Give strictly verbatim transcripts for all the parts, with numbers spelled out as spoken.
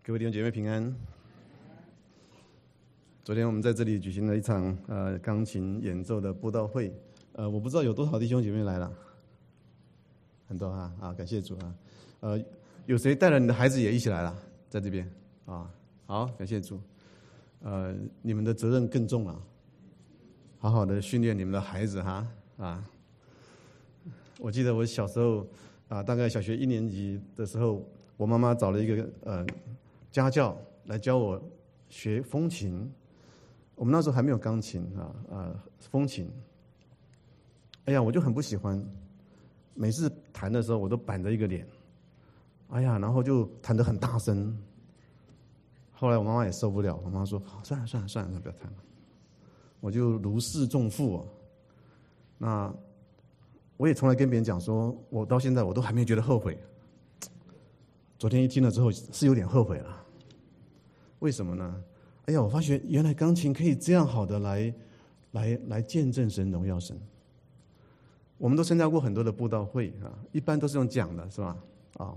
各位弟兄姐妹平安。昨天我们在这里举行了一场呃钢琴演奏的布道会，呃，我不知道有多少弟兄姐妹来了，很多哈啊，感谢主啊。呃，有谁带了你的孩子也一起来了，在这边啊？好，感谢主。呃，你们的责任更重了，好好的训练你们的孩子哈啊。我记得我小时候啊，大概小学一年级的时候，我妈妈找了一个呃家教来教我学风琴。我们那时候还没有钢琴啊啊，风琴。哎呀，我就很不喜欢，每次弹的时候我都板着一个脸，哎呀，然后就弹得很大声。后来我妈妈也受不了，我妈妈说：“好，算了算了算了，不要弹了。”我就如释重负哦。那我也从来跟别人讲说，我到现在我都还没有觉得后悔。昨天一听了之后是有点后悔了，为什么呢？哎呀，我发觉原来钢琴可以这样好的来来来见证神荣耀神。我们都参加过很多的布道会啊，一般都是用讲的，是吧？啊，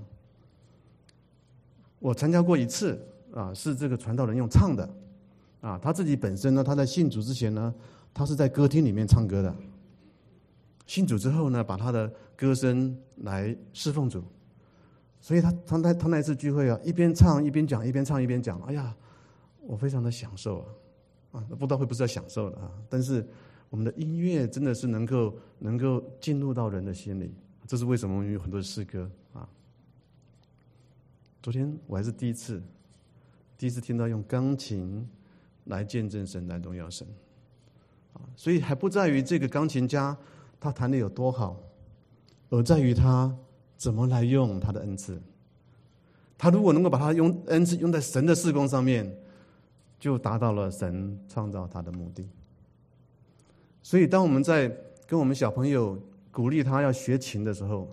我参加过一次啊，是这个传道人用唱的啊，他自己本身呢，他在信主之前呢，他是在歌厅里面唱歌的。信主之后呢，把他的歌声来侍奉主，所以他他那他那一次聚会啊，一边唱一边讲，一边唱一边讲，哎呀，我非常的享受啊！啊，布道会不是要享受的啊，但是我们的音乐真的是能够能够进入到人的心里，这是为什么我们有很多诗歌啊。昨天我还是第一次，第一次听到用钢琴来见证神，来荣耀神啊，所以还不在于这个钢琴家他弹得有多好，而在于他怎么来用他的恩赐。他如果能够把他用恩赐用在神的事工上面，就达到了神创造他的目的。所以当我们在跟我们小朋友鼓励他要学琴的时候，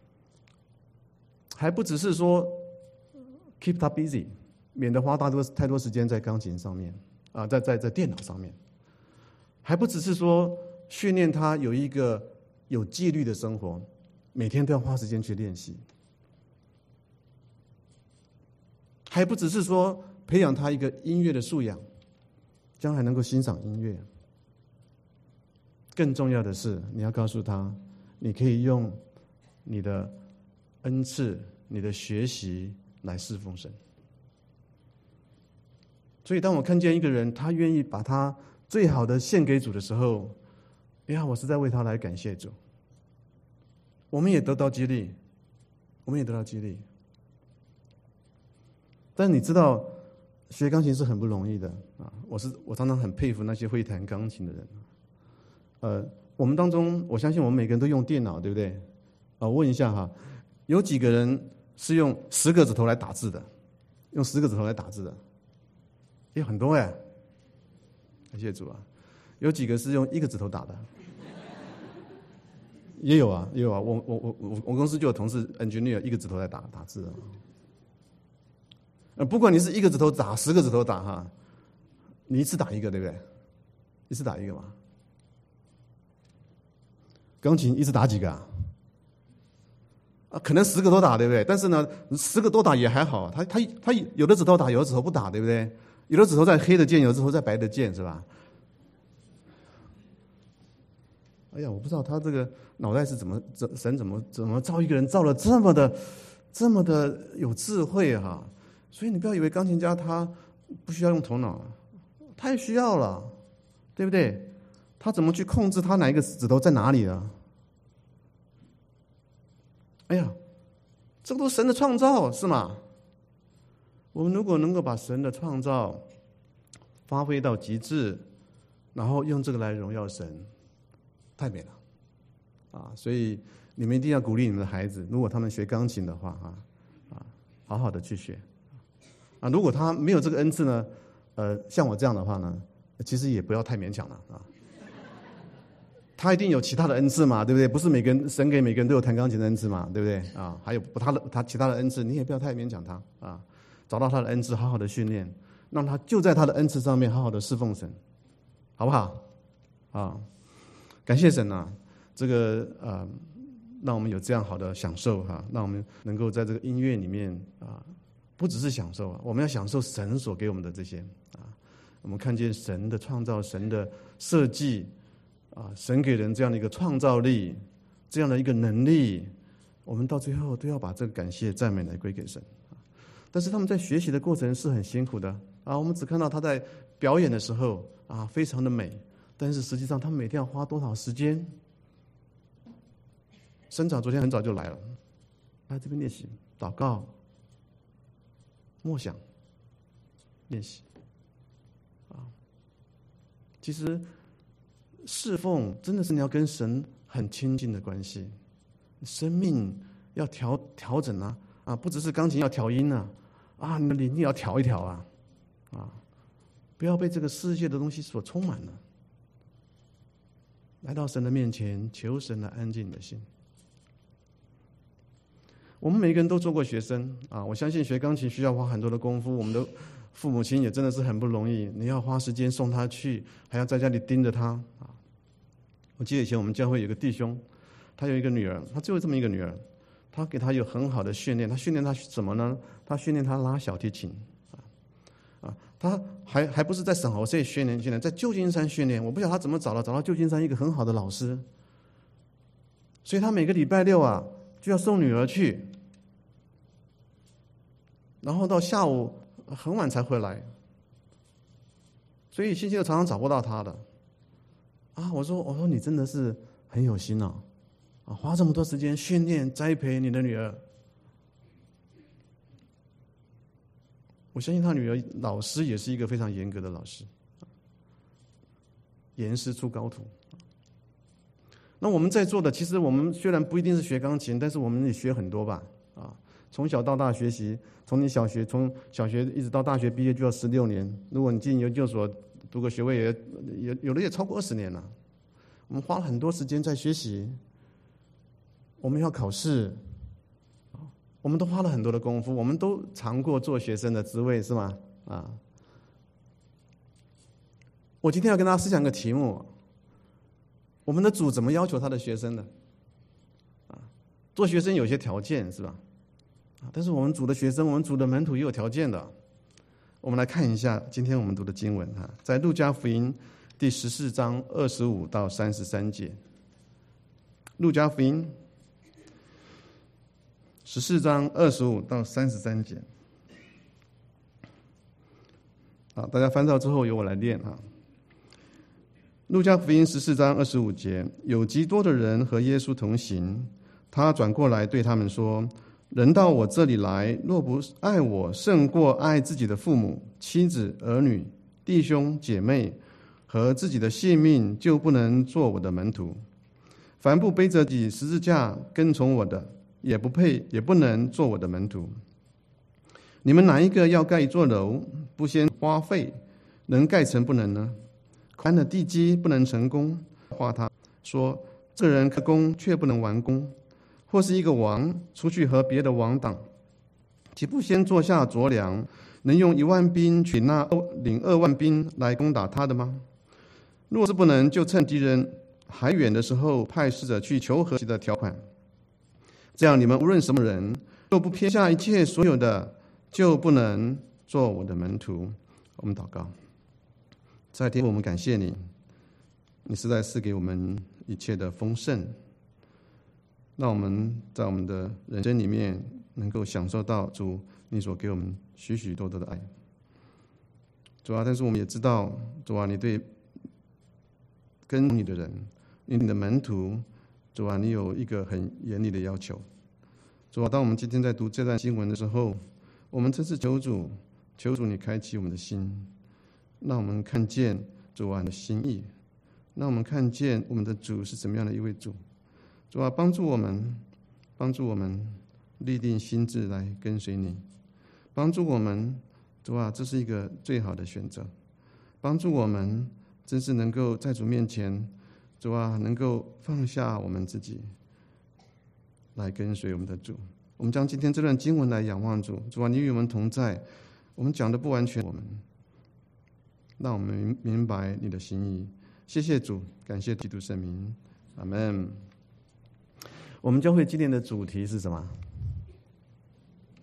还不只是说 keep 他 busy， 免得花大多太多时间在钢琴上面啊，在在在电脑上面，还不只是说训练他有一个有纪律的生活，每天都要花时间去练习，还不只是说培养他一个音乐的素养，将来能够欣赏音乐。更重要的是，你要告诉他，你可以用你的恩赐、你的学习来侍奉神。所以，当我看见一个人，他愿意把他最好的献给主的时候，哎呀，我是在为他来感谢主。我们也得到激励，我们也得到激励。但你知道，学钢琴是很不容易的啊！我是我常常很佩服那些会弹钢琴的人。呃，我们当中，我相信我们每个人都用电脑，对不对？啊，我问一下哈，有几个人是用十个指头来打字的？用十个指头来打字的？也很多哎，感谢主啊！有几个是用一个指头打的？也有啊，也有啊。我我我我我公司就有同事 engineer 一个指头来打打字的。呃，不管你是一个指头打，十个指头打哈，你一次打一个，对不对？一次打一个嘛。钢琴一次打几个啊？啊，可能十个都打，对不对？但是呢，十个都打也还好，他他他有的指头打，有的指头不打，对不对？有的指头在黑的键，有的指头在白的键，是吧？哎呀，我不知道他这个脑袋是怎么神怎么怎么造一个人造了这么的这么的有智慧哈、啊！所以你不要以为钢琴家他不需要用头脑，他也需要了，对不对？他怎么去控制他哪一个指头在哪里啊？哎呀，这都是神的创造，是吗？我们如果能够把神的创造发挥到极致，然后用这个来荣耀神，太美了啊！所以你们一定要鼓励你们的孩子，如果他们学钢琴的话啊啊，好好的去学。啊，如果他没有这个恩赐呢，呃，像我这样的话呢，其实也不要太勉强了啊。他一定有其他的恩赐嘛，对不对？不是每个人神给每个人都有弹钢琴的恩赐嘛，对不对？啊，还有他的他其他的恩赐，你也不要太勉强他啊。找到他的恩赐，好好的训练，让他就在他的恩赐上面好好的侍奉神，好不好？啊，感谢神啊，这个呃，让我们有这样好的享受哈、啊，让我们能够在这个音乐里面啊。 不只是享受啊，我们要享受神所给我们的这些啊。我们看见神的创造，神的设计啊，神给人这样的一个创造力，这样的一个能力，我们到最后都要把这个感谢赞美来归给神。但是他们在学习的过程是很辛苦的啊。我们只看到他在表演的时候啊，非常的美，但是实际上他们每天要花多少时间？生长昨天很早就来了，来这边练习祷告、默想、练习啊。其实侍奉真的是你要跟神很亲近的关系，生命要调调整啊啊，不只是钢琴要调音啊啊，你的灵也要调一调啊啊，不要被这个世界的东西所充满了。来到神的面前，求神来安静你的心。我们每个人都做过学生啊，我相信学钢琴需要花很多的功夫，我们的父母亲也真的是很不容易，你要花时间送他去，还要在家里盯着他啊。我记得以前我们教会有个弟兄，他有一个女儿，他只有这么一个女儿，他给他有很好的训练，他训练他什么呢？他训练他拉小提琴啊啊，他还还不是在圣何塞训练训练，在旧金山训练，我不晓得他怎么找到找到旧金山一个很好的老师，所以他每个礼拜六啊就要送女儿去。然后到下午很晚才回来，所以星期六常常找不到他的。啊，我说我说你真的是很有心哦，啊，花这么多时间训练栽培你的女儿。我相信他女儿老师也是一个非常严格的老师，严师出高徒。那我们在座的，其实我们虽然不一定是学钢琴，但是我们也学很多吧，啊。从小到大学习，从你小学从小学一直到大学毕业就要十六年。如果你进研究所读个学位也，也有的也超过二十年了。我们花了很多时间在学习，我们要考试，我们都花了很多的功夫，我们都尝过做学生的滋味，是吗？啊！我今天要跟大家思想一个题目：我们的主怎么要求他的学生的？啊，做学生有些条件，是吧？但是我们主的学生，我们主的门徒也有条件的。我们来看一下今天我们读的经文哈，在路加福音第十四章二十五到三十三节。路加福音十四章二十五到三十三节。好，大家翻到之后由我来念哈。路加福音十四章二十五节，有极多的人和耶稣同行，他转过来对他们说，人到我这里来，若不爱我胜过爱自己的父母、妻子、儿女、弟兄、姐妹和自己的性命，就不能做我的门徒。凡不背着己十字架跟从我的，也不配也不能做我的门徒。你们哪一个要盖一座楼，不先花费，能盖成不能呢？安了地基不能成功，话他说，这人开工却不能完工。或是一个王出去和别的王打，岂不先坐下酌量，能用一万兵取那领二万兵来攻打他的吗？若是不能，就趁敌人还远的时候，派使者去求和的条款。这样，你们无论什么人，若不撇下一切所有的，就不能做我的门徒。我们祷告，在天父，我们感谢你，你实在是给我们一切的丰盛。让我们在我们的人生里面能够享受到主你所给我们许许多多的爱。主啊，但是我们也知道，主啊，你对跟你的人，你的门徒，主啊，你有一个很严厉的要求。主啊，当我们今天在读这段经文的时候，我们真是求主，求主你开启我们的心，让我们看见主啊你的心意，让我们看见我们的主是怎么样的一位主。主啊，帮助我们，帮助我们立定心志来跟随你，帮助我们，主啊，这是一个最好的选择。帮助我们，真是能够在主面前，主啊，能够放下我们自己，来跟随我们的主。我们将今天这段经文来仰望主，主啊，你与我们同在。我们讲的不完全，我们让我们明白你的心意。谢谢主，感谢基督圣名，阿们。我们教会今年的主题是什么？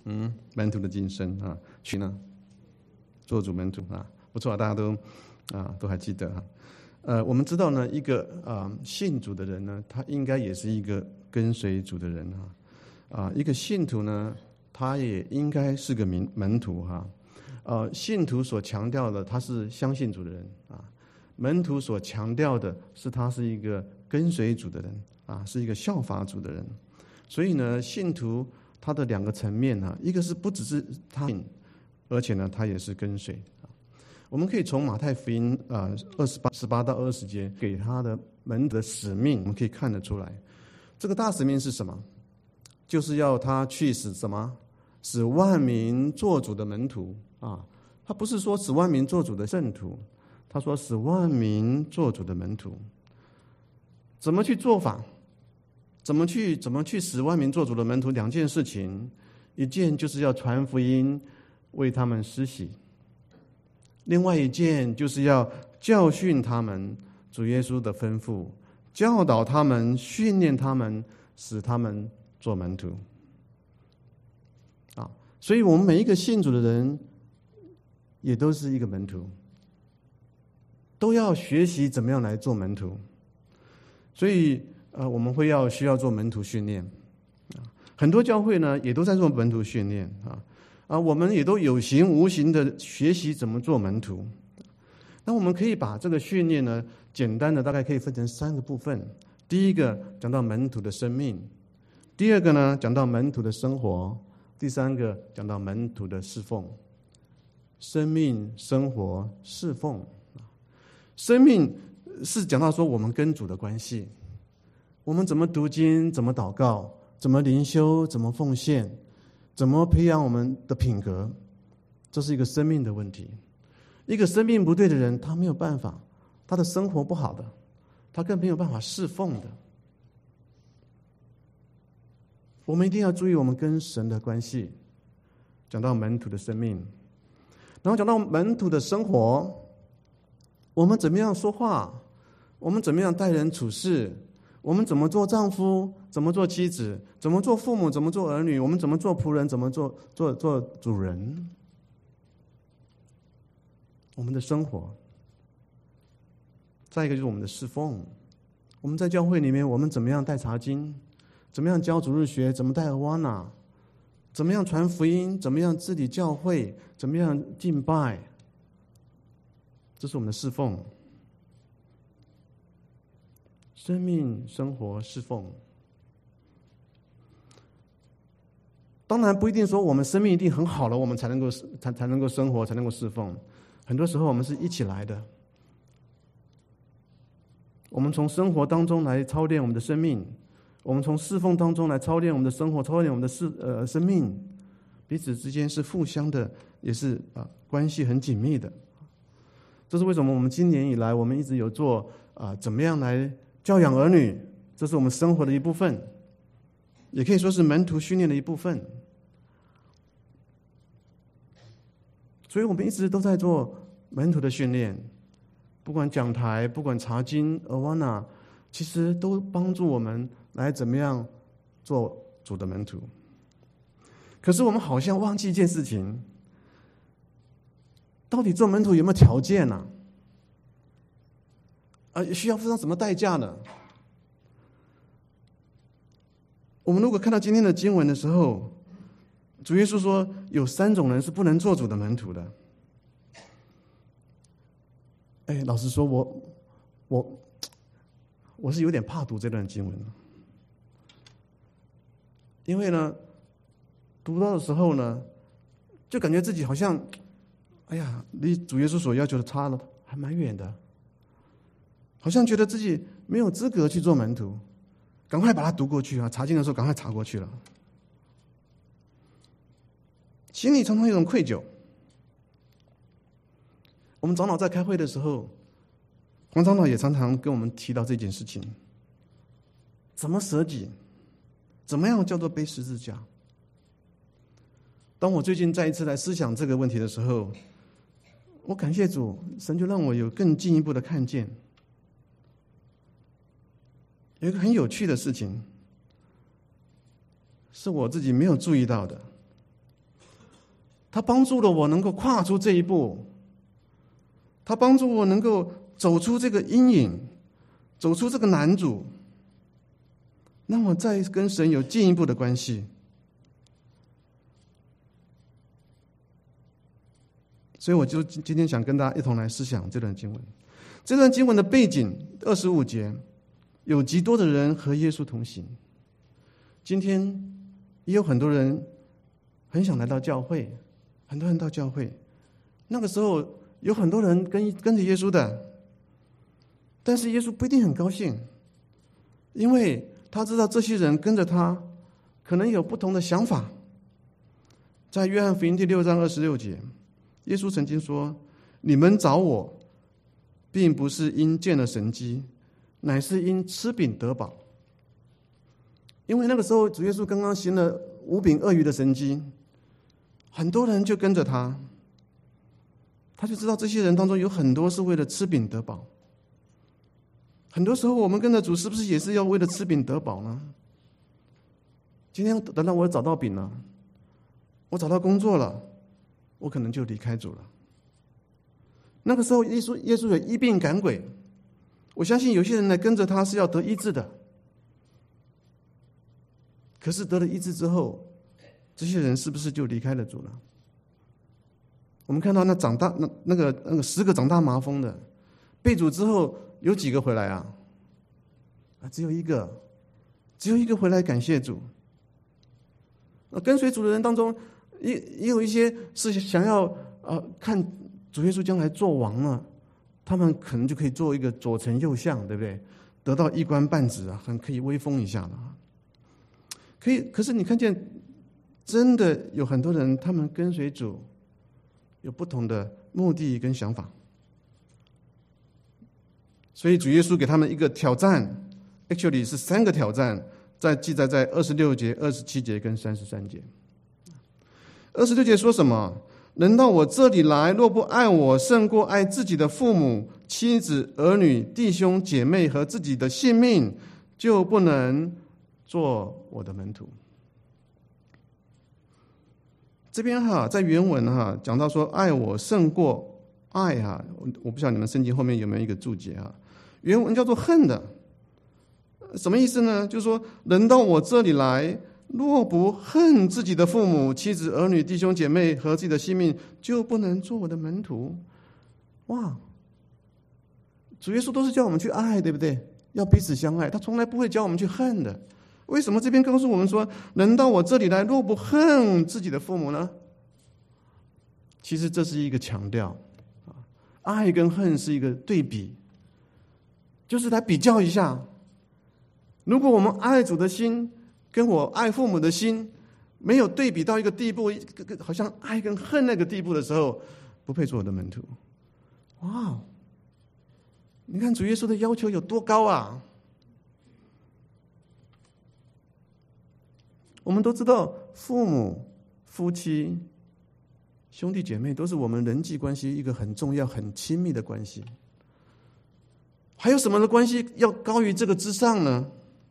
嗯，门徒的晋升啊，去呢，做主门徒啊，不错，大家都啊都还记得哈。呃，我们知道呢，一个啊信主的人呢，他应该也是一个跟随主的人哈。啊，一个信徒呢，他也应该是个门门徒哈。呃，信徒所强调的，他是相信主的人啊；门徒所强调的是，他是一个跟随主的人啊，是一个效法主的人。所以呢，信徒他的两个层面啊，一个是不只是他信，而且呢，他也是跟随啊。我们可以从马太福音啊二十八十八到二十节给他的门徒的使命，我们可以看得出来，这个大使命是什么？就是要他去使什么？使万民做主的门徒啊。他不是说使万民做主的圣徒，他说使万民做主的门徒。怎么去做法？怎么去怎么去使万民做主的门徒？两件事情，一件就是要传福音，为他们施洗；另外一件就是要教训他们主耶稣的吩咐，教导他们，训练他们，使他们做门徒。啊，所以我们每一个信主的人，也都是一个门徒，都要学习怎么样来做门徒。所以呃，我们会要需要做门徒训练啊，很多教会呢也都在做门徒训练啊啊，我们也都有形无形的学习怎么做门徒。那我们可以把这个训练呢，简单的大概可以分成三个部分。第一个讲到门徒的生命，第二个呢讲到门徒的生活，第三个讲到门徒的侍奉。生命、生活、侍奉。生命是讲到说我们跟主的关系。我们怎么读经，怎么祷告，怎么灵修，怎么奉献，怎么培养我们的品格，这是一个生命的问题。一个生命不对的人，他没有办法，他的生活不好的，他更没有办法侍奉的。我们一定要注意我们跟神的关系。讲到门徒的生命，然后讲到门徒的生活，我们怎么样说话，我们怎么样待人处事，我们怎么做丈夫，怎么做妻子，怎么做父母，怎么做儿女，我们怎么做仆人，怎么做做做主人。我们的生活。再一个就是我们的侍奉。我们在教会里面，我们怎么样带查经，怎么样教主日学，怎么带阿瓦那，怎么样传福音，怎么样治理教会，怎么样敬拜，这是我们的侍奉。生命、生活、侍奉。当然不一定说我们生命一定很好了，我们才能够才才能够生活，才能够侍奉。很多时候我们是一起来的。我们从生活当中来操练我们的生命，我们从侍奉当中来操练我们的生活，操练我们的事呃生命，彼此之间是互相的，也是啊、呃、关系很紧密的。这是为什么我们今年以来我们一直有做啊、呃、怎么样来教养儿女，这是我们生活的一部分，也可以说是门徒训练的一部分。所以我们一直都在做门徒的训练，不管讲台，不管查经、阿瓦那，其实都帮助我们来怎么样做主的门徒。可是我们好像忘记一件事情，到底做门徒有没有条件呢、啊？啊，需要付上什么代价呢？我们如果看到今天的经文的时候，主耶稣说有三种人是不能做主的门徒的。哎，老实说，我我我是有点怕读这段经文，因为呢，读到的时候呢，就感觉自己好像，哎呀，离主耶稣所要求的差了，还蛮远的，好像觉得自己没有资格去做门徒，赶快把它读过去啊！查经的时候赶快查过去了，心里常常有一种愧疚。我们长老在开会的时候，黄长老也常常跟我们提到这件事情：怎么舍己？怎么样叫做背十字架？当我最近再一次来思想这个问题的时候，我感谢主，神就让我有更进一步的看见。有一个很有趣的事情，是我自己没有注意到的。 他帮助了我能够跨出这一步，他帮助我能够走出这个阴影，走出这个难阻，让我再跟神有进一步的关系。所以我就今天想跟大家一同来思想这段经文。这段经文的背景，二十五节，有极多的人和耶稣同行。今天也有很多人很想来到教会，很多人到教会，那个时候有很多人跟跟着耶稣的，但是耶稣不一定很高兴，因为他知道这些人跟着他可能有不同的想法。在约翰福音第六章二十六节，耶稣曾经说：你们找我，并不是因见了神迹，乃是因吃饼得饱。因为那个时候主耶稣刚刚行了五饼二鱼的神迹，很多人就跟着他，他就知道这些人当中有很多是为了吃饼得饱。很多时候我们跟着主是不是也是要为了吃饼得饱呢？今天等到我找到饼了，我找到工作了，我可能就离开主了。那个时候耶稣耶稣有医病赶鬼，我相信有些人来跟着他是要得医治的，可是得了医治之后，这些人是不是就离开了主了？我们看到那长大那那个那个十个长大麻风的，被主之后有几个回来啊？啊，只有一个，只有一个回来感谢主。跟随主的人当中，也也有一些是想要呃看主耶稣将来做王了，他们可能就可以做一个左丞右相，对不对？得到一官半职啊，很可以威风一下的。可以，可是你看见，真的有很多人，他们跟随主有不同的目的跟想法，所以主耶稣给他们一个挑战 ，actually 是三个挑战。在记载在二十六节、二十七节跟三十三节。二十六节说什么？人到我这里来，若不爱我胜过爱自己的父母、妻子、儿女、弟兄、姐妹和自己的性命，就不能做我的门徒。这边哈，在原文哈讲到说，爱我胜过爱哈，我不晓得你们圣经后面有没有一个注解哈，原文叫做恨的。什么意思呢？就是说，人到我这里来，若不恨自己的父母、妻子、儿女、弟兄姐妹和自己的性命，就不能做我的门徒。哇！主耶稣都是叫我们去爱，对不对？要彼此相爱，他从来不会教我们去恨的。为什么这边告诉我们说，人到我这里来，若不恨自己的父母呢？其实这是一个强调，爱跟恨是一个对比，就是来比较一下。如果我们爱主的心跟我爱父母的心没有对比到一个地步，好像爱跟恨那个地步的时候，不配做我的门徒。哇！你看主耶稣的要求有多高啊！我们都知道，父母、夫妻、兄弟姐妹都是我们人际关系一个很重要、很亲密的关系。还有什么的关系要高于这个之上呢？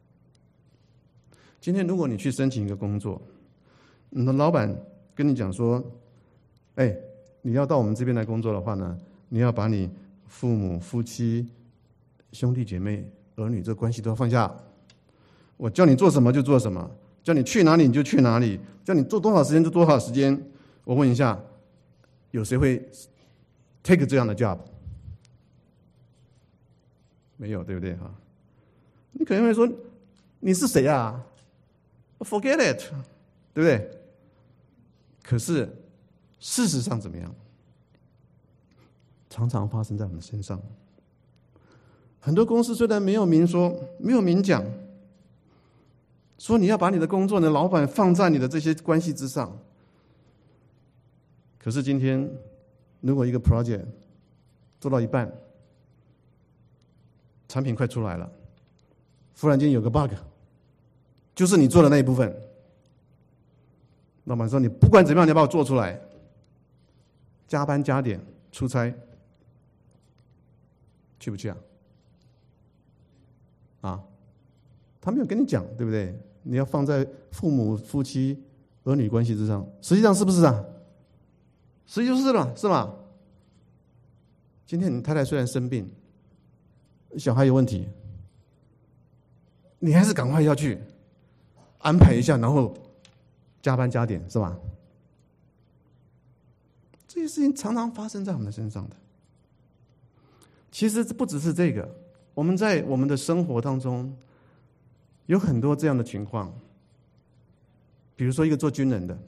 今天如果你去申请一个工作，你的老板跟你讲说，哎，你要到我们这边来工作的话呢，你要把你父母、夫妻、兄弟姐妹、儿女这关系都要放下，我叫你做什么就做什么，叫你去哪里你就去哪里，叫你做多少时间就多少时间。我问一下，有谁会 take 这样的 job？ 没有，对不对哈？你可能会说，你是谁啊？Forget it， 对不对？可是事实上怎么样？常常发生在我们身上。很多公司虽然没有明说，没有明讲，说你要把你的工作呢，老板放在你的这些关系之上。可是今天，如果一个 project 做到一半，产品快出来了，忽然间有个 bug。就是你做的那一部分，老板说你不管怎么样，你要把我做出来，加班加点出差，去不去啊？啊，他没有跟你讲，对不对？你要放在父母、夫妻、儿女关系之上，实际上是不是啊？ 实际就是了，是吗？今天你太太虽然生病，小孩有问题，你还是赶快要去安排一下，然后加班加点，是吧？这些事情常常发生在我们的身上的。其实不只是这个，我们在我们的生活当中有很多这样的情况。比如说一个做军人的，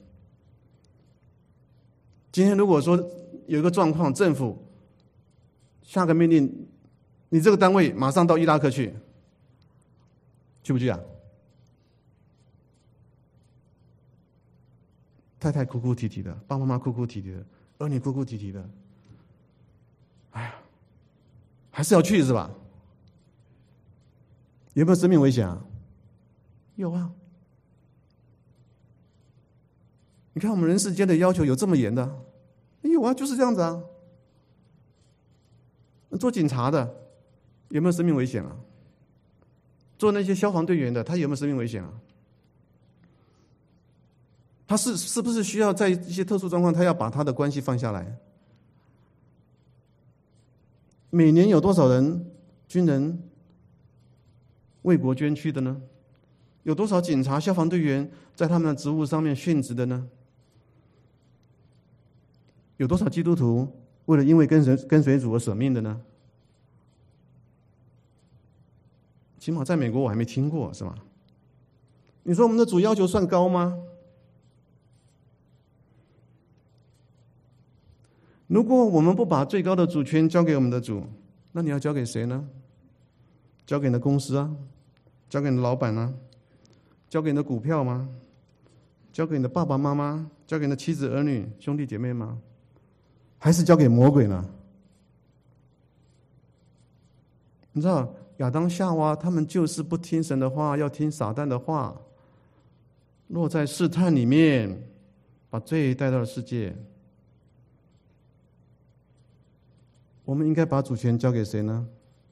今天如果说有一个状况，政府下个命令，你这个单位马上到伊拉克去，去不去啊？太太哭哭啼啼的，爸爸妈妈哭哭啼啼的，儿女哭哭啼啼的，哎呀，还是要去是吧？有没有生命危险啊？有啊。你看我们人世间的要求有这么严的？有啊，就是这样子啊。做警察的有没有生命危险啊？做那些消防队员的，他有没有生命危险啊？他是是不是需要在一些特殊状况，他要把他的关系放下来？每年有多少人军人为国捐躯的呢？有多少警察、消防队员在他们的职务上面殉职的呢？有多少基督徒为了因为跟随跟随主而舍命的呢？起码在美国我还没听过，是吗？你说我们的主要求算高吗？如果我们不把最高的主权交给我们的主，那你要交给谁呢？交给你的公司啊？交给你的老板啊？交给你的股票吗？交给你的爸爸妈妈？交给你的妻子儿女兄弟姐妹吗？还是交给魔鬼呢？你知道亚当夏娃他们就是不听神的话，要听撒旦的话，落在试探里面，把罪带到了世界。我们应该把主权交给谁呢？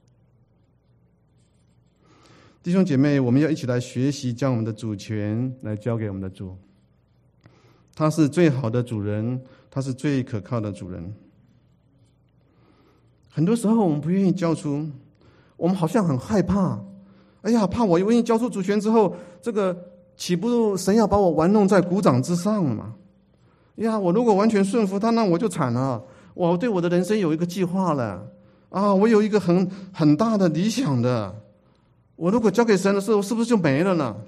弟兄姐妹，我们要一起来学习，将我们的主权来交给我们的主。他是最好的主人，他是最可靠的主人。很多时候我们不愿意交出，我们好像很害怕。哎呀，怕我愿意交出主权之后，这个岂不神要把我玩弄在股掌之上了吗？哎呀，我如果完全顺服他，那我就惨了。我对我的人生有一个计划了啊，我有一个很很大的理想的。我如果交给神的时候，是不是就没了呢？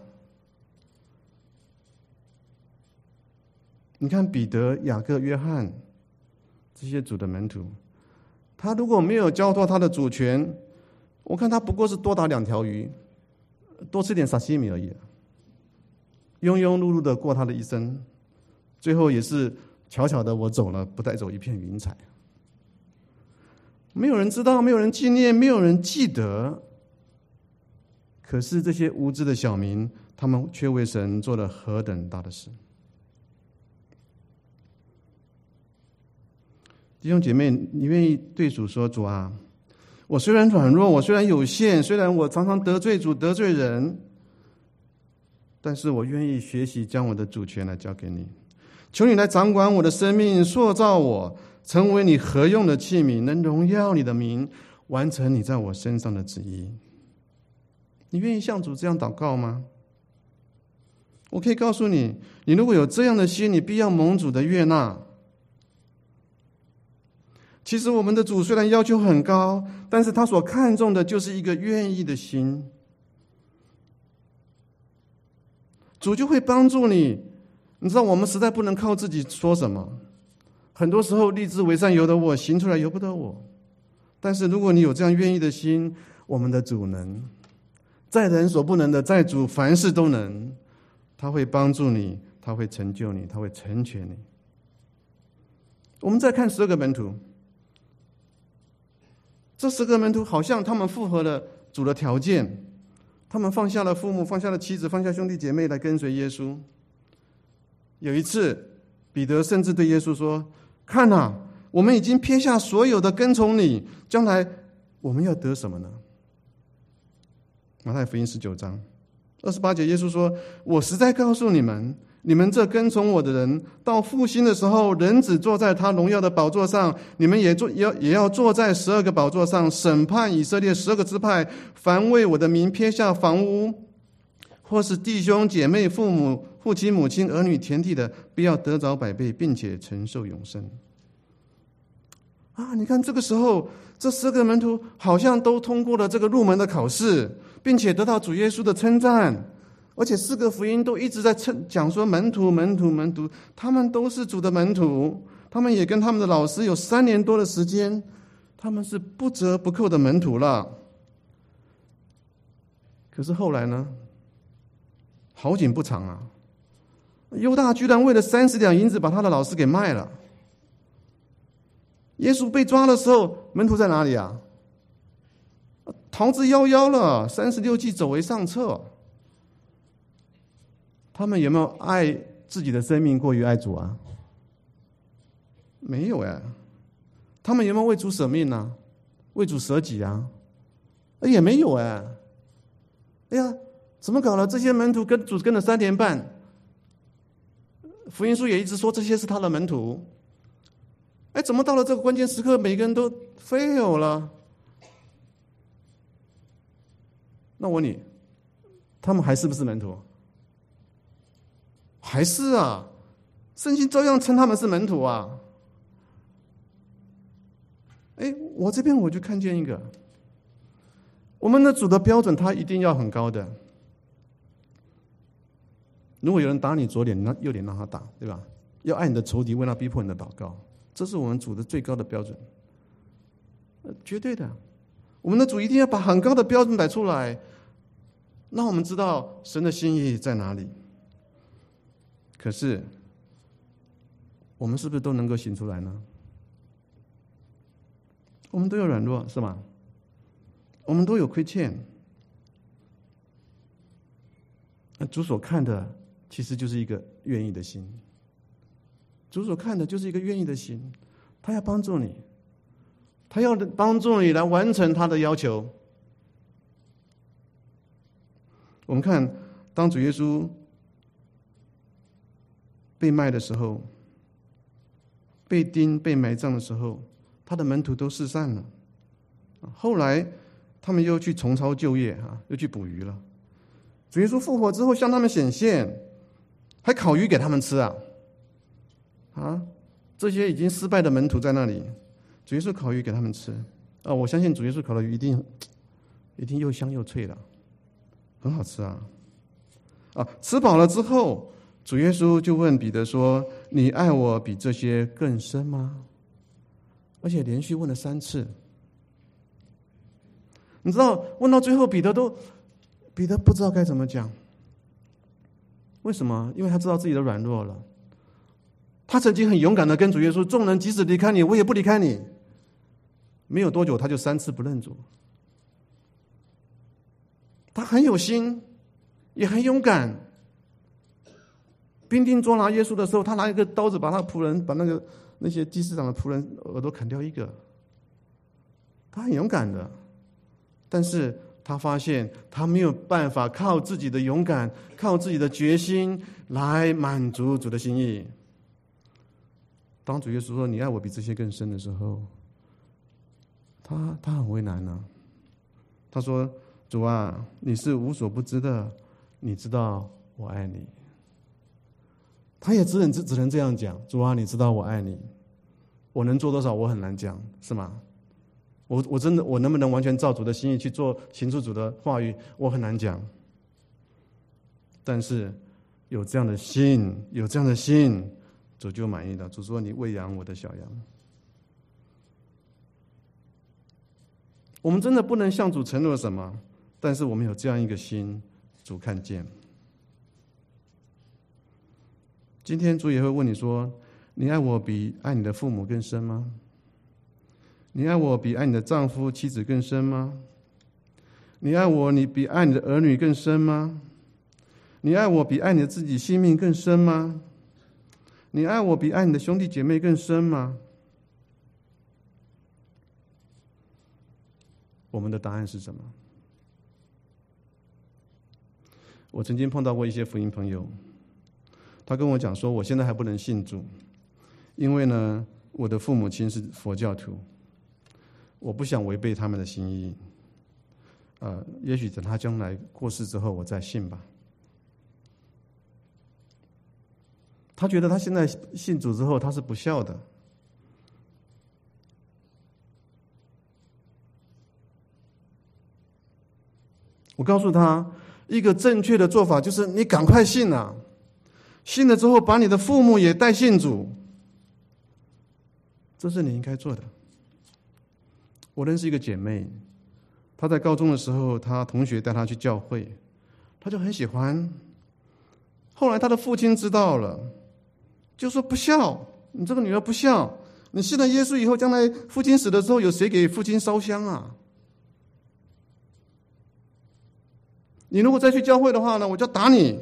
你看彼得、雅各、约翰这些主的门徒，他如果没有交托他的主权，我看他不过是多打两条鱼，多吃点沙西米而已，庸庸碌碌的过他的一生，最后也是悄悄的我走了，不带走一片云彩。没有人知道，没有人纪念，没有人记得。可是这些无知的小民，他们却为神做了何等大的事。弟兄姐妹，你愿意对主说：主啊，我虽然软弱，我虽然有限，虽然我常常得罪主得罪人，但是我愿意学习将我的主权来交给你，求你来掌管我的生命，塑造我成为你合用的器皿，能荣耀你的名，完成你在我身上的旨意。你愿意向主这样祷告吗？我可以告诉你，你如果有这样的心，你必要蒙主的悦纳。其实我们的主虽然要求很高，但是他所看重的就是一个愿意的心。主就会帮助你。你知道我们实在不能靠自己说什么，很多时候立志为善由得我，行出来由不得我。但是如果你有这样愿意的心，我们的主能，在人所不能的，在主凡事都能。他会帮助你，他会成就你，他会成全你。我们再看十二个门徒，这十个门徒好像他们符合了主的条件，他们放下了父母，放下了妻子，放下兄弟姐妹来跟随耶稣。有一次彼得甚至对耶稣说：看啊，我们已经撇下所有的跟从你，将来我们要得什么呢？马太福音十九章二十八节，耶稣说：我实在告诉你们， 你们这跟从我的人，到复兴的时候，人子坐在他荣耀的宝座上，你们也坐也要也要坐在十二个宝座上，审判以色列十二个支派。凡为我的名撇下房屋，或是弟兄姐妹、父母、父亲、母亲、儿女、田地的，必要得着百倍，并且承受永生。啊，你看这个时候，这十个门徒好像都通过了这个入门的考试，并且得到主耶稣的称赞。而且四个福音都一直在称讲说门徒门徒门徒，他们都是主的门徒，他们也跟他们的老师有三年多的时间，他们是不折不扣的门徒了。可是后来呢，好景不长啊，犹大居然为了三十两银子把他的老师给卖了。耶稣被抓的时候，门徒在哪里啊？逃之夭夭了，三十六计走为上策。他们有没有爱自己的生命过于爱主啊？没有哎。他们有没有为主舍命呢、啊？为主舍己啊？也没有哎。哎呀，怎么搞了？这些门徒跟主跟了三年半，福音书也一直说这些是他的门徒。哎，怎么到了这个关键时刻，每个人都 fail 了？那我问你，他们还是不是门徒？还是啊，圣经照样称他们是门徒啊。哎，我这边我就看见一个，我们的主的标准他一定要很高的。如果有人打你左脸，那右脸让他打，对吧？要爱你的仇敌，为那逼迫你的祷告，这是我们主的最高的标准，绝对的。我们的主一定要把很高的标准摆出来，让我们知道神的心意在哪里。可是，我们是不是都能够行出来呢？我们都有软弱，是吗？我们都有亏欠。主所看的其实就是一个愿意的心。主所看的就是一个愿意的心，他要帮助你，他要帮助你来完成他的要求。我们看，当主耶稣被卖的时候，被钉、被埋葬的时候，他的门徒都四散了。后来，他们又去重操旧业啊，又去捕鱼了。主耶稣复活之后向他们显现，还烤鱼给他们吃啊！啊，这些已经失败的门徒在那里，主耶稣烤鱼给他们吃啊！我相信主耶稣烤的鱼一定一定又香又脆的，很好吃啊！啊，吃饱了之后，主耶稣就问彼得说：“你爱我比这些更深吗？”而且连续问了三次。你知道，问到最后，彼得都彼得不知道该怎么讲。为什么？因为他知道自己的软弱了。他曾经很勇敢的跟主耶稣：“众人即使离开你，我也不离开你。”没有多久，他就三次不认主。他很有心，也很勇敢。兵丁捉拿耶稣的时候，他拿一个刀子把他仆人，把那个那些祭司长的仆人耳朵砍掉一个。他很勇敢的，但是他发现他没有办法靠自己的勇敢，靠自己的决心来满足主的心意。当主耶稣说：“你爱我比这些更深”的时候，他他很为难啊。他说：“主啊，你是无所不知的，你知道我爱你。”他也只能只能这样讲：“主啊，你知道我爱你。”我能做多少，我很难讲，是吗？我我真的我能不能完全照主的心意去做，行出主的话语，我很难讲。但是有这样的心，有这样的心，主就满意了。主说：“你喂养我的小羊。”我们真的不能向主承诺什么，但是我们有这样一个心，主看见。今天主也会问你说：“你爱我比爱你的父母更深吗？你爱我比爱你的丈夫、妻子更深吗？你爱我，你比爱你的儿女更深吗？你爱我比爱你的自己性命更深吗？你爱我比爱你的兄弟姐妹更深吗？”我们的答案是什么？我曾经碰到过一些福音朋友， 他跟我讲说，我现在还不能信主，因为呢，我的父母亲是佛教徒，我不想违背他们的心意。呃，也许等他将来过世之后，我再信吧。他觉得他现在信主之后，他是不孝的。我告诉他，一个正确的做法就是你赶快信啊，信了之后把你的父母也带信主，这是你应该做的。我认识一个姐妹，她在高中的时候，她同学带她去教会，她就很喜欢。后来她的父亲知道了，就说不孝，你这个女儿不孝，你信了耶稣以后，将来父亲死的时候，有谁给父亲烧香啊？你如果再去教会的话呢，我就打你。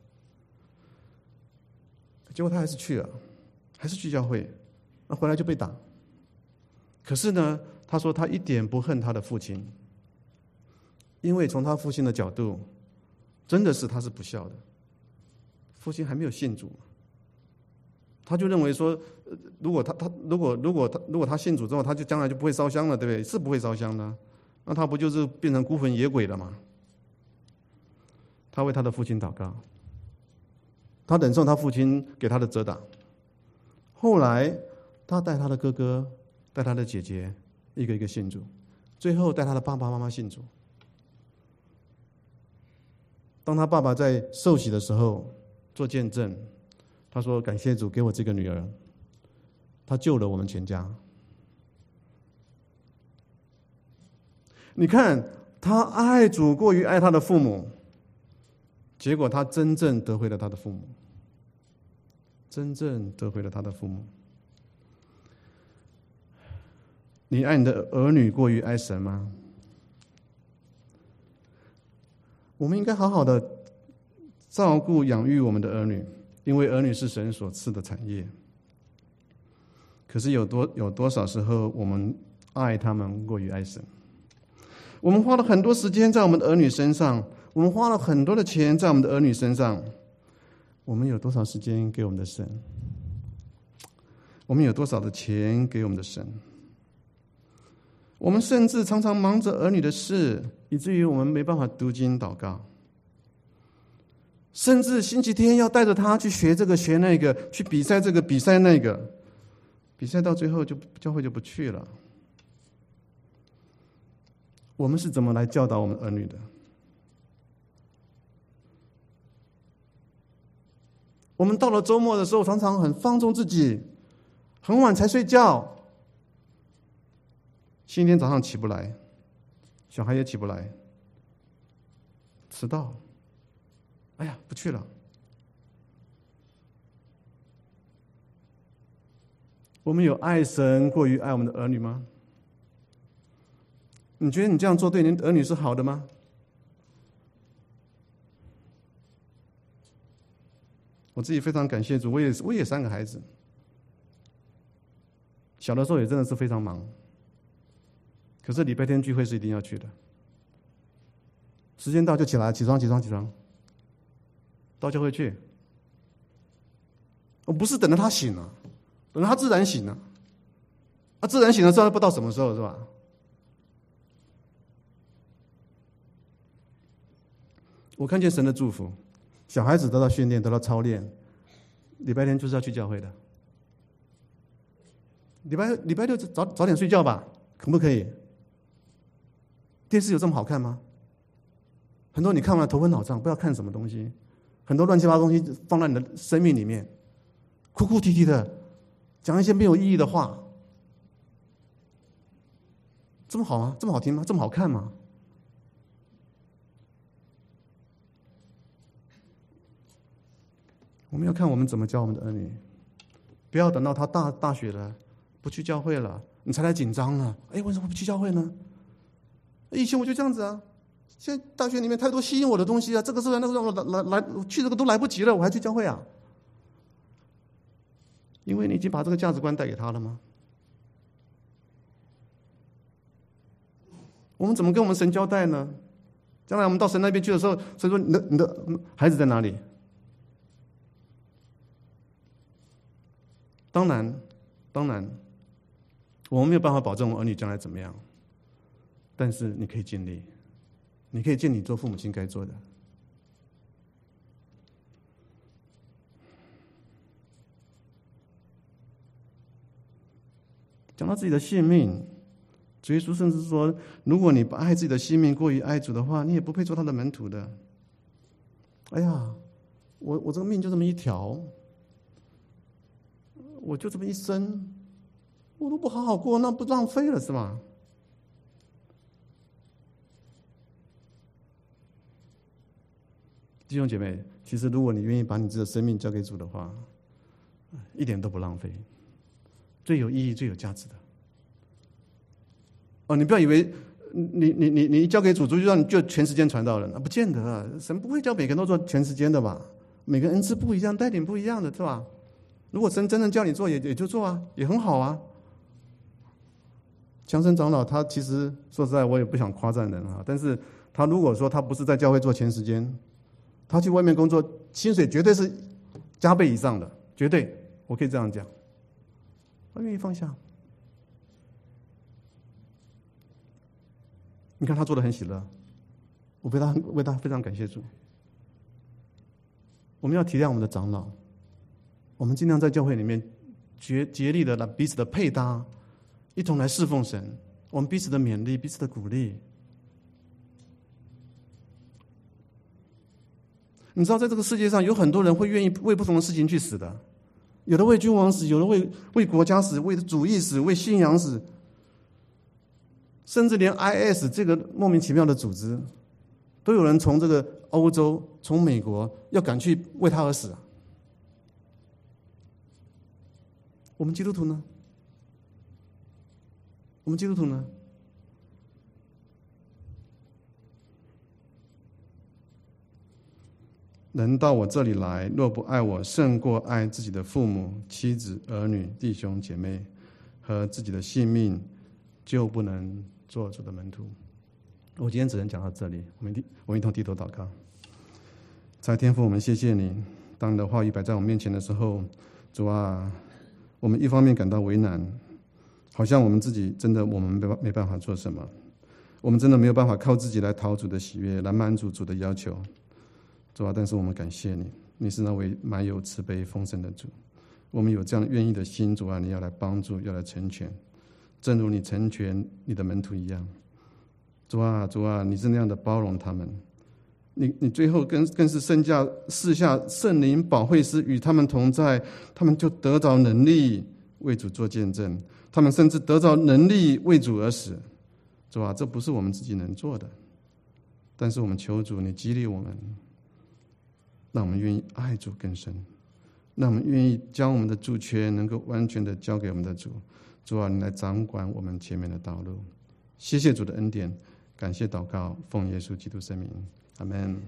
结果他还是去了，还是去教会，那回来就被打。可是呢，他说他一点不恨他的父亲，因为从他父亲的角度，真的是他是不孝的，父亲还没有信主，他就认为说，如果他他如果如果他如果他信主之后，他就将来就不会烧香了，对不对？是不会烧香的，那他不就是变成孤魂野鬼了吗？他为他的父亲祷告，他忍受他父亲给他的责打。后来，他带他的哥哥、带他的姐姐一个一个信主，最后带他的爸爸妈妈信主。当他爸爸在受洗的时候做见证，他说：“感谢主给我这个女儿，她救了我们全家。”你看，他爱主过于爱他的父母。结果他真正得回了他的父母，真正得回了他的父母。你爱你的儿女过于爱神吗？我们应该好好的照顾养育我们的儿女，因为儿女是神所赐的产业。可是有多有多少时候我们爱他们过于爱神？我们花了很多时间在我们的儿女身上，我们花了很多的钱在我们的儿女身上，我们有多少时间给我们的神？我们有多少的钱给我们的神？我们甚至常常忙着儿女的事，以至于我们没办法读经祷告。甚至星期天要带着他去学这个学那个，去比赛这个比赛那个，比赛到最后就教会就不去了。我们是怎么来教导我们儿女的？我们到了周末的时候，常常很放纵自己，很晚才睡觉，星期天早上起不来，小孩也起不来，迟到，哎呀，不去了。我们有爱神过于爱我们的儿女吗？你觉得你这样做对你儿女是好的吗？我自己非常感谢主，我也我也三个孩子，小的时候也真的是非常忙，可是礼拜天聚会是一定要去的，时间到就起来，起床起床起床，到教会去。我不是等着他醒了，等着他自然醒了，他自然醒了之后不知道什么时候是吧？我看见神的祝福，小孩子得到训练，得到操练，礼拜天就是要去教会的。礼拜礼拜六早早点睡觉吧，可不可以？电视有这么好看吗？很多你看完头昏脑胀，不知道看什么东西，很多乱七八糟东西放在你的生命里面，哭哭啼啼的，讲一些没有意义的话，这么好吗？这么好听吗？这么好看吗？我们要看我们怎么教我们的儿女，不要等到他大大学了，不去教会了，你才来紧张了。哎，为什么不去教会呢？以前我就这样子啊，现在大学里面太多吸引我的东西啊，这个是那个让我来来来去这个都来不及了，我还去教会啊？因为你已经把这个价值观带给他了吗？我们怎么跟我们神交代呢？将来我们到神那边去的时候，神说：“你的你的孩子在哪里？” 当然，当然，我们没有办法保证我儿女将来怎么样，但是你可以尽力，你可以尽你做父母亲该做的。讲到自己的性命，主耶稣甚至说，如果你不爱自己的性命过于爱主的话，你也不配做他的门徒的。哎呀，我我这个命就这么一条，我就这么一生，我都不好好过，那不浪费了是吧？弟兄姐妹，其实如果你愿意把你自己的生命交给主的话，一点都不浪费，最有意义、最有价值的。哦，你不要以为你你你你交给主，主就让你就全时间传道人，不见得啊，神不会叫每个人都做全时间的吧？每个人恩赐不一样，带领不一样的，是吧？如果神真正叫你做，也也就做啊，也很好啊。强生长老他其实说实在，我也不想夸赞人啊，但是他如果说他不是在教会做全时间，他去外面工作，薪水绝对是加倍以上的，绝对，我可以这样讲。他愿意放下，你看他做得很喜乐，我为他为他非常感谢主。我们要体谅我们的长老，我们尽量在教会里面竭竭力的来彼此的配搭，一同来侍奉神，我们彼此的勉励，彼此的鼓励。你知道，在这个世界上有很多人会愿意为不同的事情去死的，有的为君王死，有的为为国家死，为主义死，为信仰死，甚至连 I S 这个莫名其妙的组织，都有人从这个欧洲、从美国要赶去为他而死啊。我们基督徒呢？我们基督徒呢？人到我这里来，若不爱我胜过爱自己的父母、妻子、儿女、弟兄姐妹和自己的性命，就不能做主的门徒。我今天只能讲到这里，我们一我们一同低头祷告。在天父，我们谢谢你，当你的话语摆在我们面前的时候，主啊，我们一方面感到为难，好像我们自己真的我们没没办法做什么，我们真的没有办法靠自己来讨主的喜悦，来满足主的要求。主啊，但是我们感谢你，你是那位满有慈悲丰盛的主。我们有这样愿意的心，主啊，你要来帮助，要来成全，正如你成全你的门徒一样。主啊，主啊，你是那样的包容他们，你你最后更更是圣驾赐下圣灵保惠师与他们同在，他们就得着能力为主做见证，他们甚至得着能力为主而死。主啊，这不是我们自己能做的，但是我们求主，你激励我们，让我们愿意爱主更深，让我们愿意将我们的主权能够完全的交给我们的主。主啊，你来掌管我们前面的道路。谢谢主的恩典，感谢祷告，奉耶稣基督圣名，阿们。